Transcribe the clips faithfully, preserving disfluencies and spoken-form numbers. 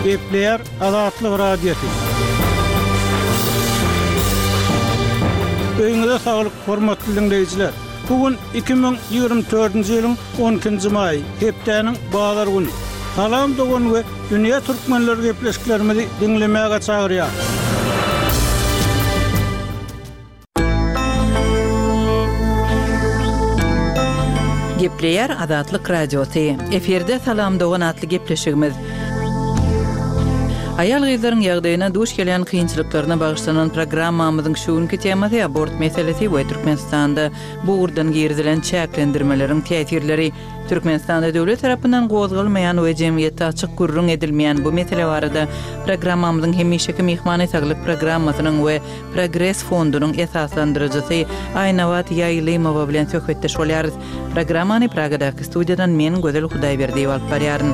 Gepleýär Azatlyk radiosu. Öýüňizde saglyk, hormatly dinleýijiler. Bugün iki bin ýygrimi dördünji ýylyň on ikinji maý, hepdeniň bazar güni. Salam dogan we dünýä türkmenleri gepleşiklerimizi dinlemäge çagyrýar. Gepleýär Azatlyk radiosu. Eferde salam dogan atly gepleşigimiz. Ayal gyzlaryň ýagdaýyna duş gelen kynçylyklaryna bagyşlanan programmamyzyň şuňky temasy abort meselesi we Türkmenistanda buğurdan girdilen çäklendirmeleriň täsirleri. Türkmenistanda döwlet tarapyndan gozgalmaýan we jemgyýetde açyk gurrun edilmeýän bu mesele barada programmamyzyň hemişeki mehmany saglyk programmasynyň we Progress fondunyň esaslandyrjysy Aýnawat Ýaýlymowa bilen söhbetdeş bolýarys. Programmany Pragadaky studiýadan men Gözel Hudaýberdiýew alyp barýaryn.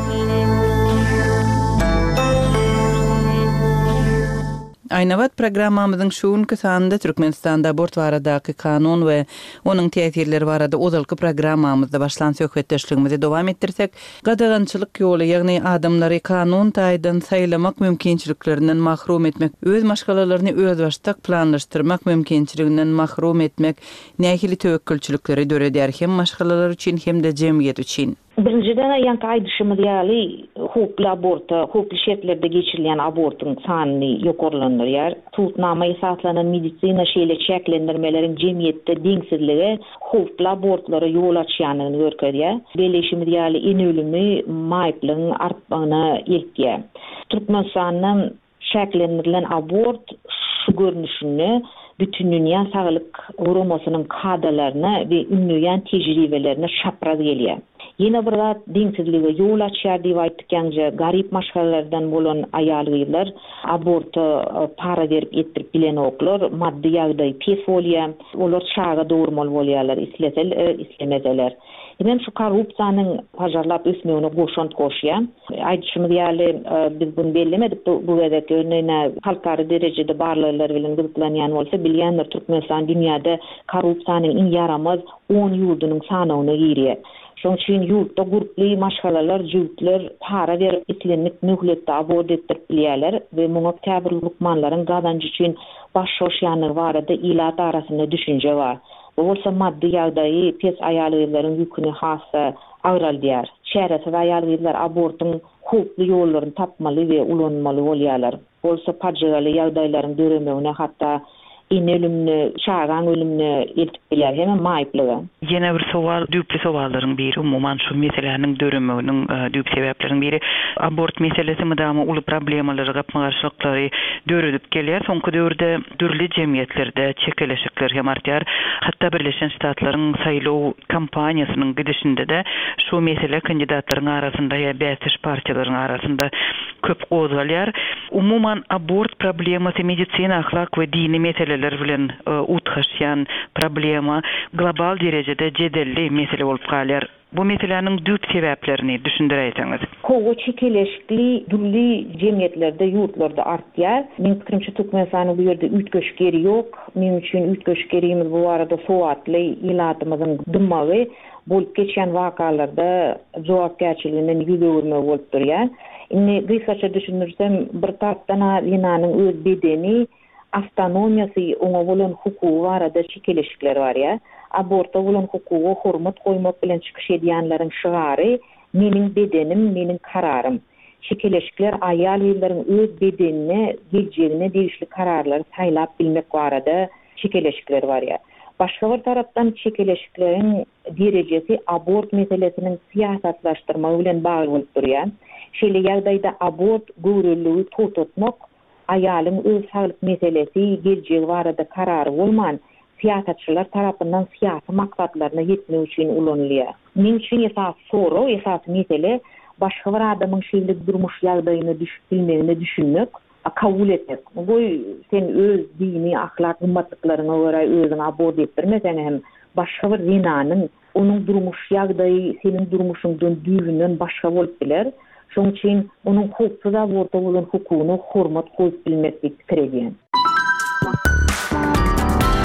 Aýnawat programmamyzyň şuňky sanynda Türkmenistanda abort baradaky kanun we onuň täsirleri barada ozalky programmamyzda başlan söhbetdeşligimizi dowam etdirsek, gadagançylyk ýoly, ýagny adamlary kanun taýdan saýlamak mümkinçiliklerinden mahrum etmek, öz maşgalalaryny öz başdak planlaşdyrmak mümkinçiliginden mahrum etmek nähili töwekkülçilikleri döredýär hem maşgalalar üçin hem de jemgyýet üçin. Birinciden ýanky aýdyşymy diýäli, hukukly aborta, hukukly şertlerde geçirilen abortyň sanyny ýokarlandyrýar. Tutnama esaslanan medisina şeýle çäklendirmeleriň jemgyýetde deňsizligi hukukly abortlara ýol açýanyny görkezýär. Beleşimi diýäli en ölümi maýplygyň artmagyna eltýär. Türkmenistanyň çäklendirilen abort şu görnüşini bütün dünýä saglyk guramasynyň kadrlaryna we ünlüýän tejribelerine şapraz gelýär. Yine bir zat deňsizlige ýol açýar diýip aýtdykňja garip maşgalalardan bolan aýal gyzlar aborta para berip etdirip bilen oklar maddi ýagdaý pes bolýar, olar çaga dowurmaly bolýarlar, isleseler, islemeseler. Hem şu korrupsiýanyň pajarlap ösmegine goşant goşýar. Aýdyşymy diýäli, biz bunu bellemedik, bu wedeki örneğine halkary derejede barlylar bilen gyzyklanýan bolsa, bilýänler Türkmenistan dünýäde korrupsiýanyň iň yaramaz on ýurdunyň sanawyna girýär. Şoň üçin ýurtda guruply maşgalalar, jüwtler para berip etlenmek möhletde abort etdirip bilýärler we muňa käbir lukmanlaryň gazanjy üçin baş şoşýanyny barada ilat arasyna düşünje bar. Bu bolsa maddi ýagdaýy pes aýal gyzlaryň ýüküni hassa agyraldýar. Şäherse aýal gyzlar abortyň hukukly ýollaryny tapmaly we ulanmaly bolýarlar. Bolsa pajygaly ýagdaýlaryň döremegine hatda in ölümni, şagan ölümni eltip bilýär hem maýplygy. Ýene bir sowal, düýpli sowallaryň biri umumyň şu meseleleriň döremeginiň düýp sebepleriň biri abort meselesi mydamy uly problemalary, gapmagarçylyklary döredip gelýär. Soňky döwürde dürli jemgyýetlerde çekeleşikler hem artýar. Hatda Birleşen Ştatlaryň saýlaw kampaniýasynyň gidişinde de şu mesele kandidatlaryň arasynda ýa bäsiş partiýalaryň arasynda köp gozgalýar. Umumyň abort problemasy medisina, ahlak we dini meseleler bilen utgaşýan problema global derejede jedelli mesele bolup galýar. Bu meseleleriň düýp sebäplerini düşündireýseňiz. Kogo çekeleşikli dürli jemgyýetlerde, ýurtlarda artýar. Men pikirimçe Türkmenistanyň bu ýerde ütgeşgeri ýok. Men üçin ütgeşgerimiz bu arada sowatly ilatymyzyň dymmagy bolup geçen wakalarda jogapkärçiliginden ýüzegirme bolup durýar. Indi gysaça düşünürsem bir tarapdan Linanyň öz bedeni autonomiýasy, oňa bolan hukugy barada çekeleşikler bar ýa. Aborta bolan hukugy hormat goýmak bilen çykyş edýänleriň şygary meniň bedenim, meniň kararym. Çekeleşikler aýal ýyllaryň öz bedenine, geljegine degişli kararlary saýlap bilmek barada çekeleşikler bar ýa. Başga bir tarapdan çekeleşikleriň derejesi abort meselesiniň siýasatlaşdyrmagy bilen bagly bolup durýar. Şeýle ýagdaýda abort görüllügi tutmak aýalyň öz saglyk meselesi, geljegi barada karary bolman siýasatçylar tarapyndan siýasy maksatlaryna ýetmek üçin ulanylýar. Men üçin esas soru, esas mesele başga bir adamyň şeýle durmuş ýagdaýyna düşüp bilmegini düşünmek, kabul etmek. Bu sen öz dini, ahlak, gymmatlyklaryna görä özüň abort etdirmeseň hem başga bir zinanyň onuň durmuş ýagdaýy senin durmuşyňdan düýbünden başga bolup biler. Şoň üçin onuň hukukda aborta bolan hukugyny hormat goýup bilmeklik kirýär.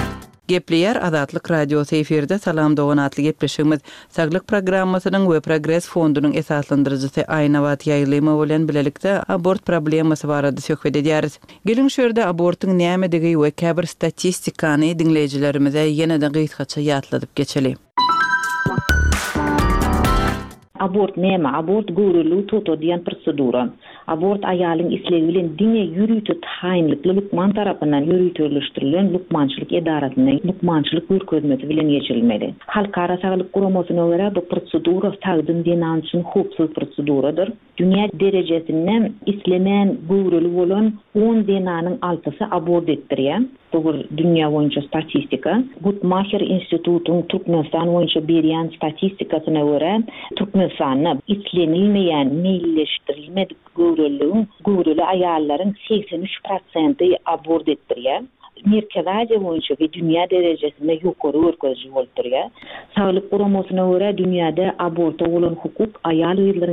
Gepleyer Azatlyk Radiosu efirde Salam Dogan atly gepleşigimiz saglyk programmasynyň we Progress fondunyň esaslandyrjysy Aynawat Ýaýlyma bilen bilelikde abort problemasy barada söhbet edýäris. Gelin şerde abortyň nämedige we käbir statistikany dinleýijilerimize ýene-de gysgaça ýatladyp geçeli. Abort näme? Abort görüli tuto diýen prosedura. Abort aýalyň isleги bilen diňe ýürüýtü taýynlykly lukman tarapyndan ýürüýtürilýän lukmançylyk edarasynyň lukmançylyk görkezmesi bilen geçirilmeli. Halkara saglyk guramasyna görä bu prosedura tagdym diýen üçin hupsyz proseduradyr. Dünýä derejesinde islemän görüli bolan on denanyň altysy abort etdirýär. Bu dünýä boýunça statistika. Guttmacher institutynyň Türkmenistan boýunça berýän statistikasyna görä Türkmenistanda islenilmeýän, meýilleşdirilmedik görüliň, görüli aýallaryň seksen üç prosenti abort etdirýär. Merkez Asia boýunça we dünýä derejesinde ýokary görkezji bolýar. Saglyk guramasyna görä dünýäde aborta bolan hukuk aýal